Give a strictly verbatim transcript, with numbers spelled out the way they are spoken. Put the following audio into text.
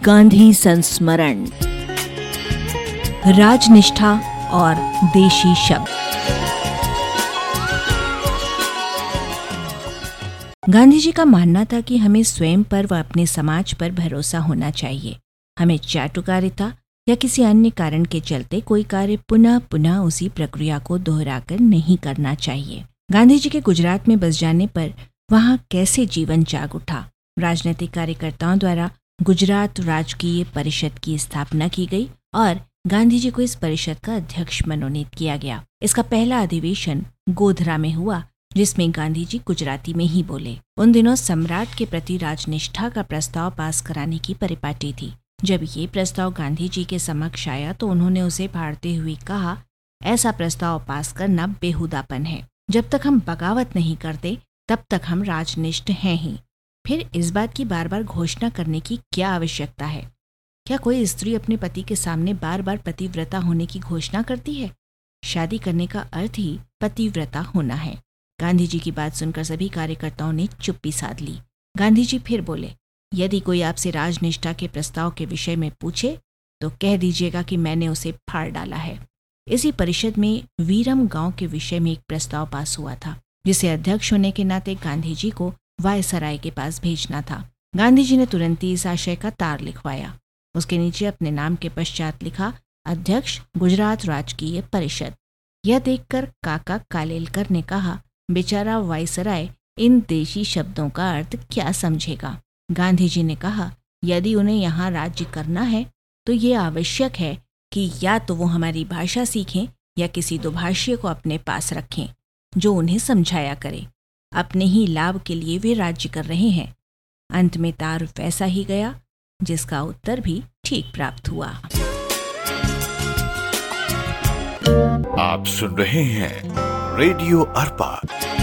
गांधी संस्मरण, राजनिष्ठा और देशी शब्द। गांधी जी का मानना था कि हमें स्वयं पर व अपने समाज पर भरोसा होना चाहिए। हमें चाटुकारिता या किसी अन्य कारण के चलते कोई कार्य पुनः पुनः उसी प्रक्रिया को दोहराकर नहीं करना चाहिए। गांधी जी के गुजरात में बस जाने पर वहां कैसे जीवन जाग उठा। राजनीतिक कार्यकर्ताओं द्वारा गुजरात राजकीय परिषद की स्थापना की गई और गांधी जी को इस परिषद का अध्यक्ष मनोनीत किया गया। इसका पहला अधिवेशन गोधरा में हुआ, जिसमें गांधी जी गुजराती में ही बोले। उन दिनों सम्राट के प्रति राजनिष्ठा का प्रस्ताव पास कराने की परिपाटी थी। जब ये प्रस्ताव गांधी जी के समक्ष आया तो उन्होंने उसे फाड़ते हुए कहा, ऐसा प्रस्ताव पास करना बेहुदापन है। जब तक हम बगावत नहीं करते तब तक हम राजनिष्ठ हैं ही। फिर इस बात की बार बार घोषणा करने की क्या आवश्यकता है? क्या कोई स्त्री अपने पति के सामने बार बार पतिव्रता होने की घोषणा करती है? शादी करने का अर्थ ही पतिव्रता होना है। गांधी जी की बात सुनकर सभी कार्यकर्ताओं ने चुप्पी साध ली। गांधी जी फिर बोले, यदि कोई आपसे राजनिष्ठा के प्रस्ताव के विषय में पूछे तो कह दीजिएगा कि मैंने उसे फाड़ डाला है। इसी परिषद में वीरम गांव के विषय में एक प्रस्ताव पास हुआ था, जिसे अध्यक्ष होने के नाते गांधी जी को वायसराय के पास भेजना था। गांधी जी ने तुरंत ही इस आशय का तार लिखवाया। उसके नीचे अपने नाम के पश्चात लिखा, अध्यक्ष गुजरात राजकीय परिषद। यह देखकर काका कालेलकर ने कहा, बेचारा वायसराय इन देशी शब्दों का अर्थ क्या समझेगा। गांधी जी ने कहा, यदि उन्हें यहाँ राज्य करना है तो ये आवश्यक है कि या तो वो हमारी भाषा सीखें या किसी दुभाषी को अपने पास रखें जो उन्हें समझाया करे। अपने ही लाभ के लिए वे राज्य कर रहे हैं। अंत में तार वैसा ही गया जिसका उत्तर भी ठीक प्राप्त हुआ। आप सुन रहे हैं रेडियो अर्पा।